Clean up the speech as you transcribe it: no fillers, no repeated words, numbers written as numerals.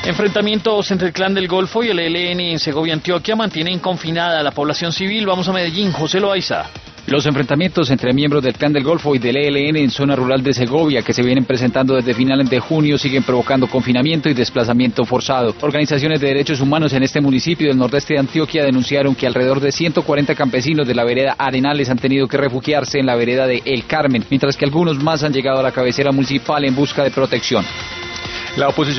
Enfrentamientos entre el Clan del Golfo y el ELN en Segovia, Antioquia, mantienen confinada a la población civil. Vamos a Medellín, José Loaiza. Los enfrentamientos entre miembros del Clan del Golfo y del ELN en zona rural de Segovia, que se vienen presentando desde finales de junio, siguen provocando confinamiento y desplazamiento forzado. Organizaciones de derechos humanos en este municipio del nordeste de Antioquia denunciaron que alrededor de 140 campesinos de la vereda Arenales han tenido que refugiarse en la vereda de El Carmen, mientras que algunos más han llegado a la cabecera municipal en busca de protección. La oposición